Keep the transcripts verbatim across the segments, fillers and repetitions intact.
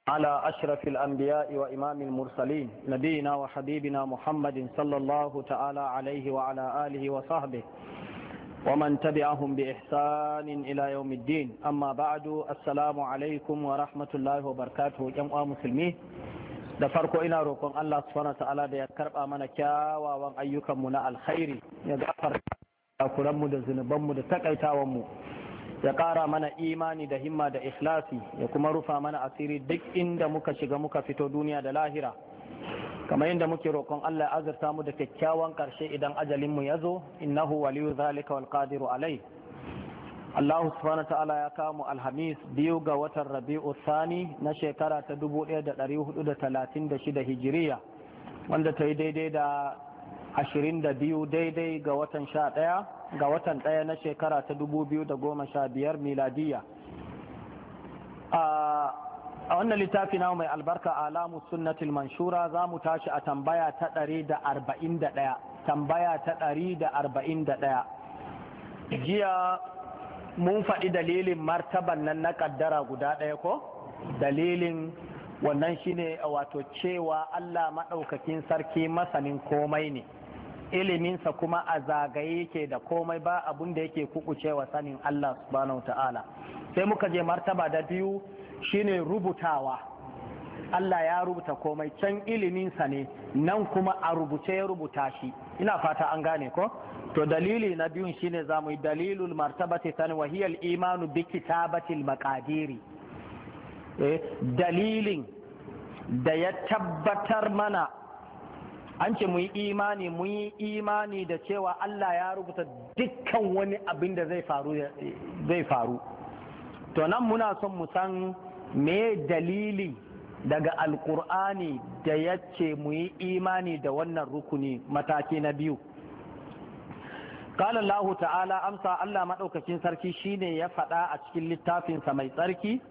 على أشرف الأنبياء وإمام المرسلين نبينا وحبيبنا محمد صلى الله تعالى عليه وعلى آله وصحبه ومن تبعهم بإحسان إلى يوم الدين. أما بعد، السلام عليكم ورحمة الله وبركاته. جمع مسلمين da farko ina roƙon Allah subhanahu ta'ala da ya karɓa mana kyawawan ayyukanmu na alkhairi, ya gafarta kuranmu da zunubanmu da takaitawanmu, ya ƙara mana imani da himma da ikhlasi, ya kuma rufa mana asiri duk inda muka shiga muka fito duniya da lahira, kamar yadda muke roƙon Allah ya azurta mu da kyakkyawan ƙarshe idan ajalinmu ya zo, innahu waliyu zalika wal qadiru alai. Allah subhanahu ta'ala ya kawo alhamis biyu ga watan rabi'u thani na shekara ta dubu ɗaya da ɗari hudu da talatin da shida hijiriya, wanda ta yi daidai da ashirin da biyu daidai ga watan sha ɗaya ga watan ɗaya na shekara ta dubu biyu da goma sha biyar miladiya. A wannan littafi na mai albarka alamu sunnatul manshura za mu tashi a tambaya ta ɗari da arba'in da ɗaya tambaya ta ɗari da arba'in da ɗaya. Jiya mun faɗi dalilin martaban nan na ƙaddara guda ɗaya ko? Dalilin wannan shine wato cewa Allah maɗaukakin sarki masanin komai ne, iliminsa kuma a zagaye yake da komai, ba abun da yake kukucewa sanin Allah subhanahu ta'ala. Sai muka je martaba da biyu shine rubutawa. Allah ya rubuta komai, can iliminsa ne, nan kuma a rubuce ya rubuta shi. Ina fata an gane ko? To dalili na biyun shine zamu yi dalilul martabati tani wa hiya al-imanu bi kitabatil maqadiri. Eh, dalilin da ya tabbatar mana, an ce mu yi imani mu yi imani da cewa Allah ya rubuta dukkan wani abin da zai faru zai faru. To nan muna son mu san me dalili daga alkur'ani da ya ce mu yi imani da wannan rukuni mataki na biyu. قال الله تعالى أمسى الله مدوكين سركي شيني يفدا أتكين للتافين سمي سركي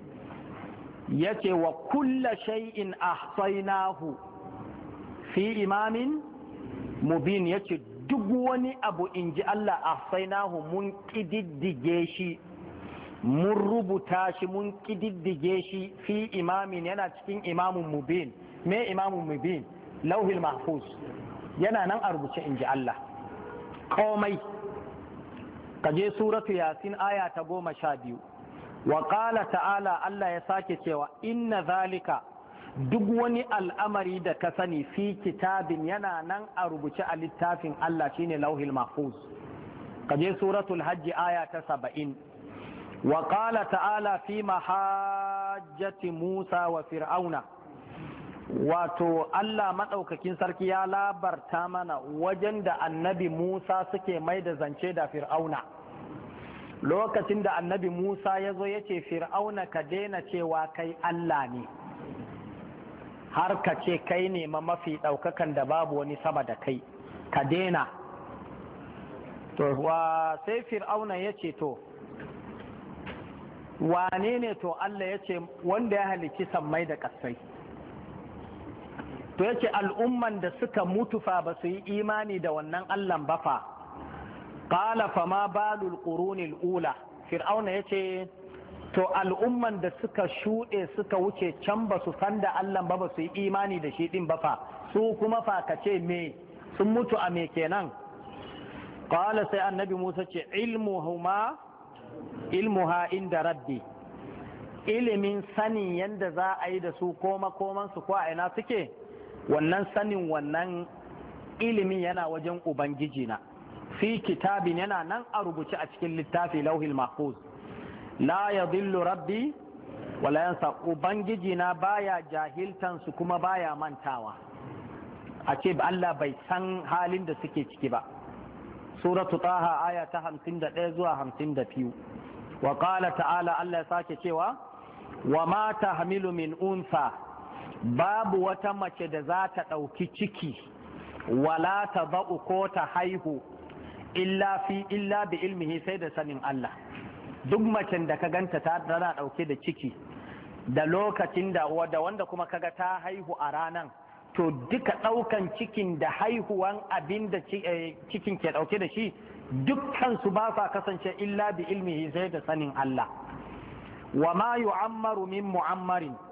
يتي وكل شيء أحصيناه في إمام مبين يتي دقواني أبو إنجي الله أحصيناه من كدد جيشي من ربطاش من كدد جيشي في إمام ينا تكين إمام مبين ما إمام مبين لوه المحفوظ ينا نن أربط إنجي الله komai. Kaje suratu yasin aya ta goma sha biyu. Wa qala ta'ala, Allah ya sake cewa inna zalika, duk wani al'amari da ka sani fi kitabin yana nan a rubuce a littafin Allah shine lauhil mahfuz. Kaje suratul hajji aya ta saba'in. Wa qala ta'ala fi mahajjati Musa wa fir'auna, wato Allah maɗaukakin sarki ya labarta mana wajen da annabi Musa suke mai da zance da fir'auna. Lokacin da annabi Musa ya zo ya ce fir'auna ka daina cewa kai Allah ne, har ka ce kai ne ma mafi ɗaukakan da babu wani sama da kai, ka daina. To wa sai fir'auna ya ce to wane ne to Allah ya ce wanda ya halicci sammai da ƙasai. To yake al'umman da suka mutu fa ba su yi imani da wannan Allahn ba fa. Qala fa ma balul qurunil ula, fir'auna yace to al'umman da suka shuɗe suka wuce can ba su san da Allah ba ba su yi imani da shi din ba fa, su kuma fa kace me sun mutu a me kenan. Qala sai annabi Musa ce ilmuhuma ilmuha inda rabbi, ilimin sanin yanda za a yi da su koma koman su ko a ina suke, wannan sanin wannan ilimin yana wajen ubangiji na, fi kitabin yana nan a rubuce a cikin littafi lauhil mahfuz. La yadhillu rabbi wala yansa, ubangiji na baya jahiltan su kuma baya mantawa, a ce Allah bai san halin da suke ciki ba. Suratu Taha aya ta hamsin da ɗaya zuwa hamsin da biyu. Wa qala ta'ala, Allah ya sake cewa wa ma tahmilu min unsa, babu wata mace da za ta ɗauki ciki wala ta ba'u ko ta haihu illa fi illa bi ilmihi, sai da sanin Allah. Duk macen da ka ganta ta tana ɗauke da ciki da lokacin da wanda kuma kaga ta haihu a ranan, to duka ɗaukan cikin da haihuwan abin da cikin ke ɗauke da shi dukkan su ba sa kasance illa bi ilmihi sai da sanin Allah. wa ma yu'ammaru min mu'ammarin,